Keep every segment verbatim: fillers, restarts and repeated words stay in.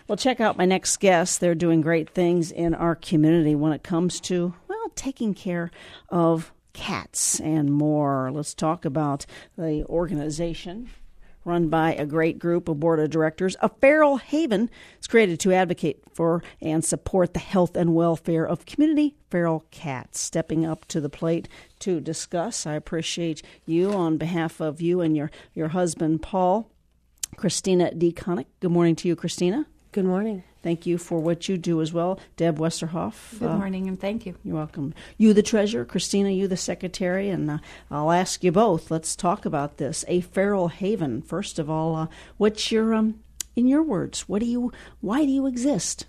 Well, check out my next guest. They're doing great things in our community when it comes to, well, taking care of cats and more. Let's talk about the organization run by a great group of board of directors. A Feral Haven is created to advocate for and support the health and welfare of community feral cats. Stepping up to the plate to discuss, I appreciate you on behalf of you and your, your husband, Paul, Christina D. Connick. Good morning to you, Christina. Good morning. Thank you for what you do as well. Deb Westerhoff. Good morning, uh, and thank you. You're welcome. You the treasurer, Christina, you the secretary, and uh, I'll ask you both. Let's talk about this. A Feral Haven. First of all, uh, what's your, um, in your words, what do you, why do you exist?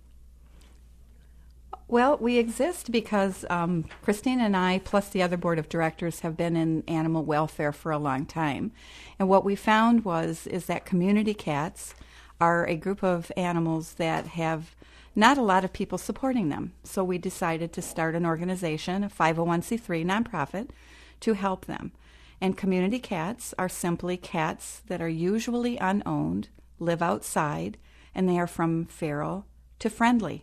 Well, we exist because um, Christina and I, plus the other board of directors, have been in animal welfare for a long time. And what we found was is that community cats are a group of animals that have not a lot of people supporting them. So we decided to start an organization, a five oh one c three nonprofit, to help them. And community cats are simply cats that are usually unowned, live outside, and they are from feral to friendly.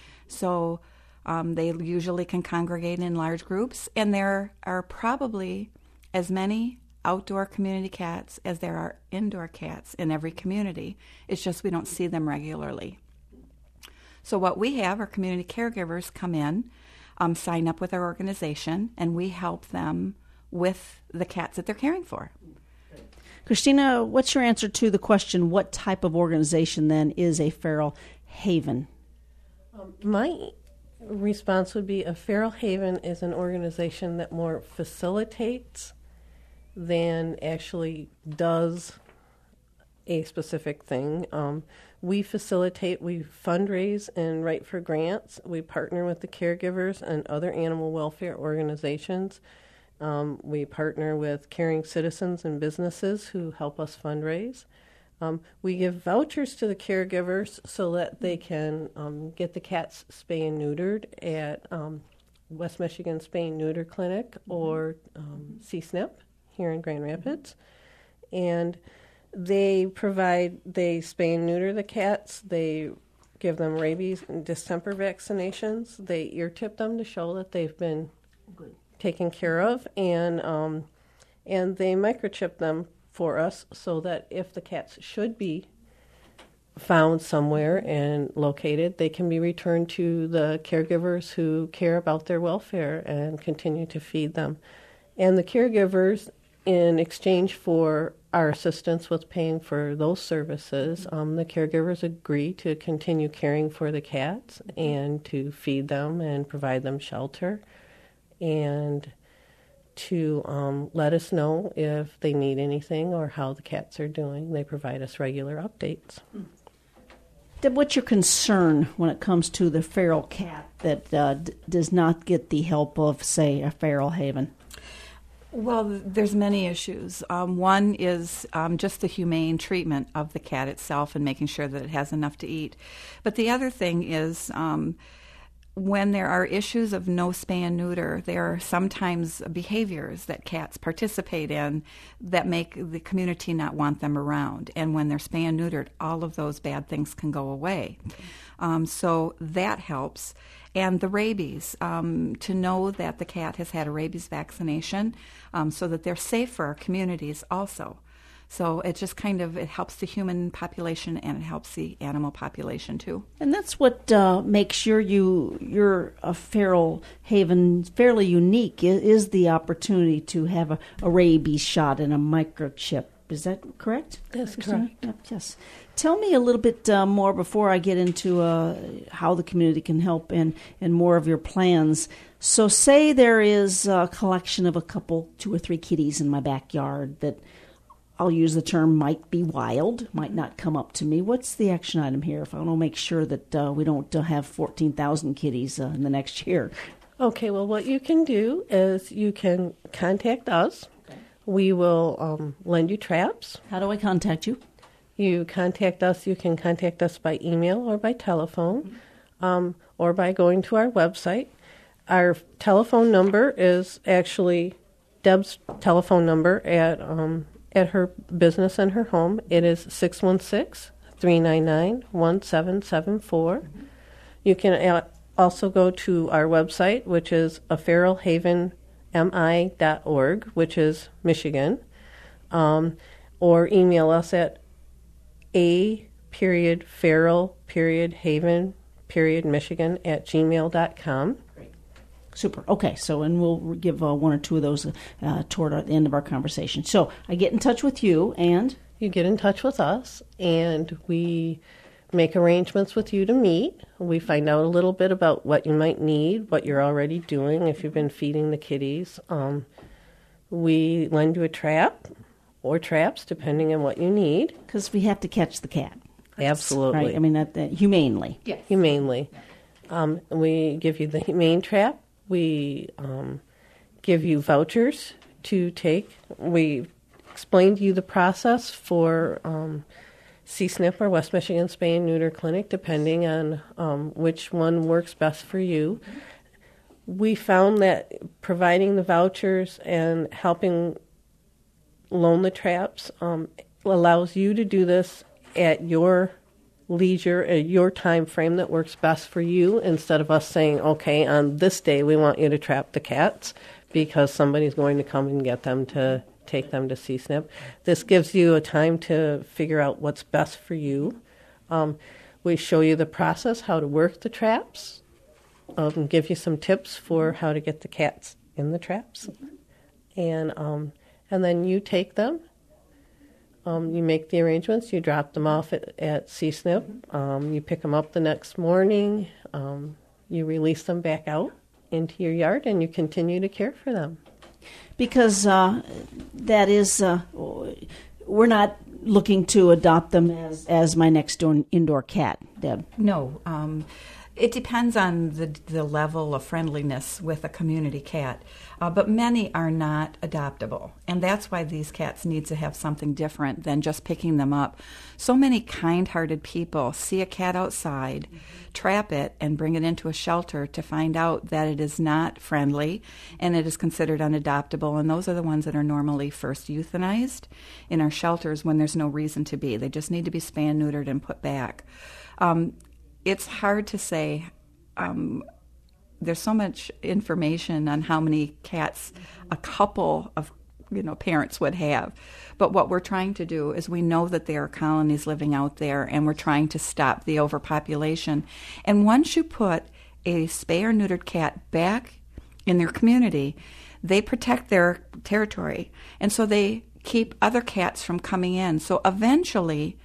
So um, they usually can congregate in large groups, and there are probably as many outdoor community cats as there are indoor cats in every community. It's just we don't see them regularly. So what we have are community caregivers come in, um, sign up with our organization, and we help them with the cats that they're caring for. Christina, what's your answer to the question, what type of organization then is a Feral Haven? Um, my response would be a Feral Haven is an organization that more facilitates than actually does a specific thing. Um, we facilitate, we fundraise and write for grants. We partner with the caregivers and other animal welfare organizations. Um, we partner with caring citizens and businesses who help us fundraise. Um, we give vouchers to the caregivers so that they can um, get the cats spay and neutered at um, West Michigan Spay and Neuter Clinic or um, C S N P here in Grand Rapids. And they provide, they spay and neuter the cats. They give them rabies and distemper vaccinations. They ear tip them to show that they've been Good. taken care of. And um, and they microchip them for us so that if the cats should be found somewhere and located, they can be returned to the caregivers who care about their welfare and continue to feed them. And the caregivers, in exchange for our assistance with paying for those services, um, the caregivers agree to continue caring for the cats and to feed them and provide them shelter and to um, let us know if they need anything or how the cats are doing. They provide us regular updates. Deb, what's your concern when it comes to the feral cat that uh, d- does not get the help of, say, a Feral Haven? Well, there's many issues. Um, one is um, just the humane treatment of the cat itself and making sure that it has enough to eat. But the other thing is um, when there are issues of no spay and neuter, there are sometimes behaviors that cats participate in that make the community not want them around. And when they're spay and neutered, all of those bad things can go away. Um, so that helps. And the rabies, um, to know that the cat has had a rabies vaccination um, so that they're safe for our communities also. So it just kind of, it helps the human population and it helps the animal population too. And that's what uh, makes your, you, your a Feral Haven fairly unique, is, is the opportunity to have a, a rabies shot and a microchip. Is that correct? That's correct. Yes. Tell me a little bit uh, more before I get into uh, how the community can help and, and more of your plans. So say there is a collection of a couple, two or three kitties in my backyard that I'll use the term might be wild, might not come up to me. What's the action item here if I want to make sure that uh, we don't uh, have fourteen thousand kitties uh, in the next year? Okay, well, what you can do is you can contact us. Okay. We will um, lend you traps. How do I contact you? You contact us, you can contact us by email or by telephone, mm-hmm. um, or by going to our website. Our telephone number is actually Deb's telephone number at um, at her business and her home. It is six one six, three nine nine, one seven seven four. You can uh, also go to our website, which is a feral haven m i dot org, which is Michigan, um, or email us at a period feral period haven period Michigan at gmail dot com. Super. Okay, so and we'll give uh, one or two of those uh, toward the end of our conversation. So I get in touch with you, and you get in touch with us, and we make arrangements with you to meet. We find out a little bit about what you might need, what you're already doing, if you've been feeding the kitties. Um, we lend you a trap or traps, depending on what you need. Because we have to catch the cat. Absolutely. Right? I mean, that, that humanely. Yes. Humanely. Um, we give you the humane trap. We um, give you vouchers to take. We explain to you the process for um, C S N P or West Michigan Spay and Neuter Clinic, depending on um, which one works best for you. We found that providing the vouchers and helping loan the traps um, allows you to do this at your leisure, at your time frame that works best for you, instead of us saying, okay, on this day we want you to trap the cats because somebody's going to come and get them to take them to C S N P. This gives you a time to figure out what's best for you. Um, we show you the process, how to work the traps, um, give you some tips for how to get the cats in the traps, and um, and then you take them. Um, you make the arrangements. You drop them off at, at C S N P. Um, you pick them up the next morning. Um, you release them back out into your yard, and you continue to care for them. Because uh, that is, uh, we're not looking to adopt them as, as my next door indoor cat, Deb. No. Um, it depends on the, the level of friendliness with a community cat. Uh, but many are not adoptable. And that's why these cats need to have something different than just picking them up. So many kind-hearted people see a cat outside, trap it, and bring it into a shelter to find out that it is not friendly and it is considered unadoptable. And those are the ones that are normally first euthanized in our shelters when there's no reason to be. They just need to be spay and neutered and put back. Um, it's hard to say. Um, There's so much information on how many cats a couple of you know parents would have. But what we're trying to do is we know that there are colonies living out there, and we're trying to stop the overpopulation. And once you put a spay or neutered cat back in their community, they protect their territory. And so they keep other cats from coming in. So eventually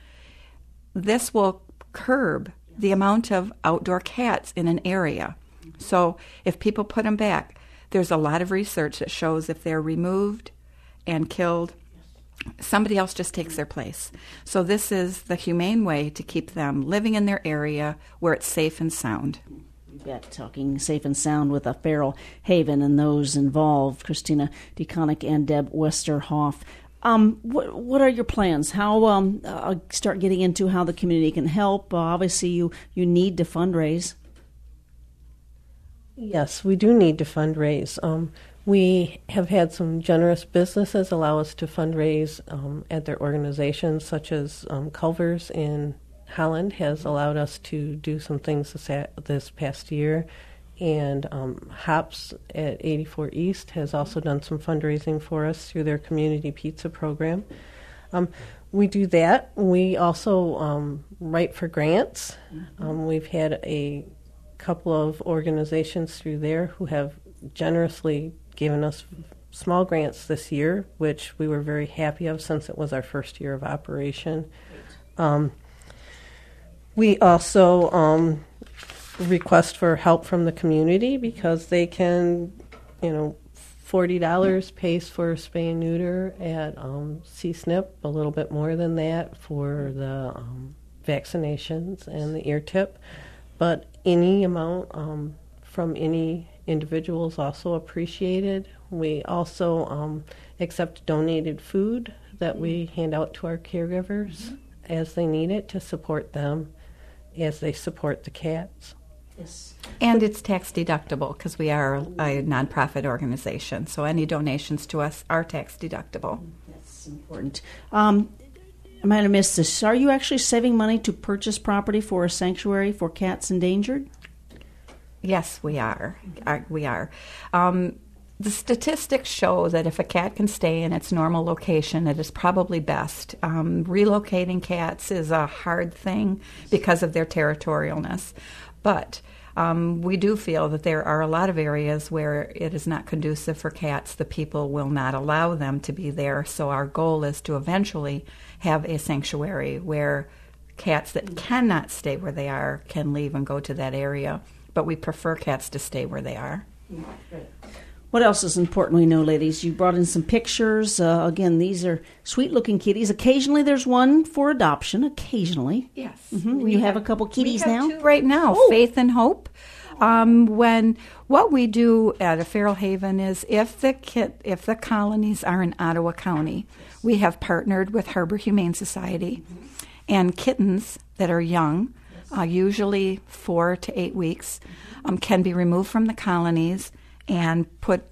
this will curb the amount of outdoor cats in an area. So if people put them back, there's a lot of research that shows if they're removed and killed, somebody else just takes their place. So this is the humane way to keep them living in their area where it's safe and sound. You bet. Talking safe and sound with a feral haven and those involved, Christina DeConnick and Deb Westerhoff. Um, what what are your plans? How um, uh, start getting into how the community can help? Uh, obviously, you, you need to fundraise. Yes, we do need to fundraise. Um, we have had some generous businesses allow us to fundraise um, at their organizations, such as um, Culver's in Holland has allowed us to do some things this, this past year. And um, Hops at eighty-four East has also done some fundraising for us through their community pizza program. Um, we do that. We also um, write for grants. Mm-hmm. Um, we've had a couple of organizations through there who have generously given us small grants this year, which we were very happy of since it was our first year of operation. Um, we also um, request for help from the community because they can, you know, forty dollars pays for spay and neuter at um, C S N P, a little bit more than that for the um, vaccinations and the ear tip. But any amount um, from any individual is also appreciated. We also um, accept donated food that we hand out to our caregivers mm-hmm. as they need it to support them as they support the cats. Yes. And it's tax deductible because we are a nonprofit organization, so any donations to us are tax deductible. That's important. Um, I might have missed this. Are you actually saving money to purchase property for a sanctuary for cats endangered? Yes, we are. Uh, we are. Um, the statistics show that if a cat can stay in its normal location, it is probably best. Um, relocating cats is a hard thing because of their territorialness. But um, we do feel that there are a lot of areas where it is not conducive for cats. The people will not allow them to be there. So our goal is to eventually have a sanctuary where cats that cannot stay where they are can leave and go to that area. But we prefer cats to stay where they are. What else is important we know, ladies? You brought in some pictures. Uh, again, these are sweet-looking kitties. Occasionally there's one for adoption, occasionally. Yes. Mm-hmm. You have, have a couple kitties we have now? Two right now, oh. Faith and Hope. Um, when what we do at a Feral Haven is if the kit, if the colonies are in Ottawa County, we have partnered with Harbor Humane Society, and kittens that are young, uh, usually four to eight weeks, um, can be removed from the colonies and put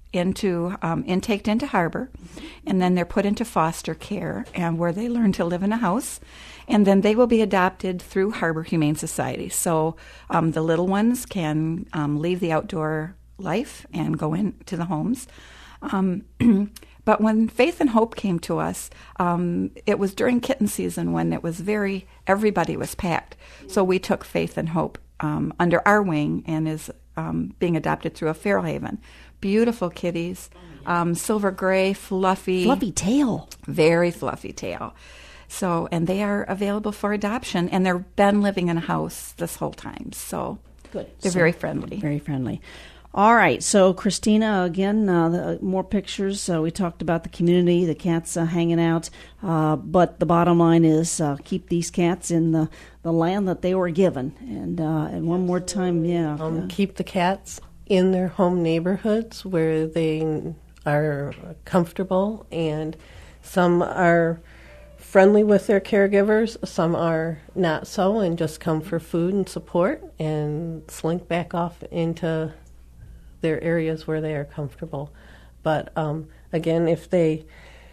into um, intaked into Harbor, and then they're put into foster care, and where they learn to live in a house, and then they will be adopted through Harbor Humane Society. So um, the little ones can um, leave the outdoor life and go into the homes. Um, but when Faith and Hope came to us, um, it was during kitten season when it was very, everybody was packed. So we took Faith and Hope um, under our wing and is um, being adopted through a Feral Haven. Beautiful kitties, um, silver gray, fluffy. Fluffy tail. Very fluffy tail. So, and they are available for adoption, and they've been living in a house this whole time. So good. They're so, very friendly. Very friendly. All right. So, Christina, again, uh, the, more pictures. Uh, we talked about the community, the cats uh, hanging out. Uh, but the bottom line is uh, keep these cats in the, the land that they were given. And, uh, and one more time, yeah. Um, uh, keep the cats in their home neighborhoods where they are comfortable, and some are friendly with their caregivers, some are not so, and just come for food and support and slink back off into their areas where they are comfortable. But um, again, if they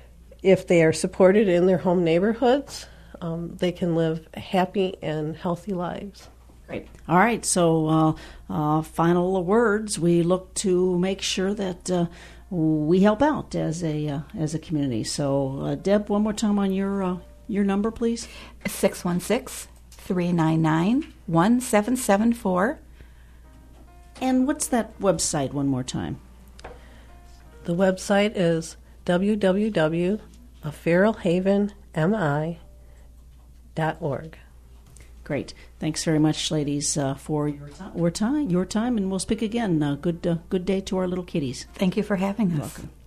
if they are supported in their home neighborhoods, um, they can live happy and healthy lives. Great. All right. So, uh, uh, final words. We look to make sure that uh, we help out as a uh, as a community. So, uh, Deb, one more time on your uh, your number, please. six one six, three nine nine, one seven seven four. And what's that website one more time? The website is w w w dot feral haven m i dot org. Great. Thanks very much, ladies, uh, for your time, your time, your time, and we'll speak again. Uh, good, uh, good day to our little kitties. Thank you for having us. Welcome.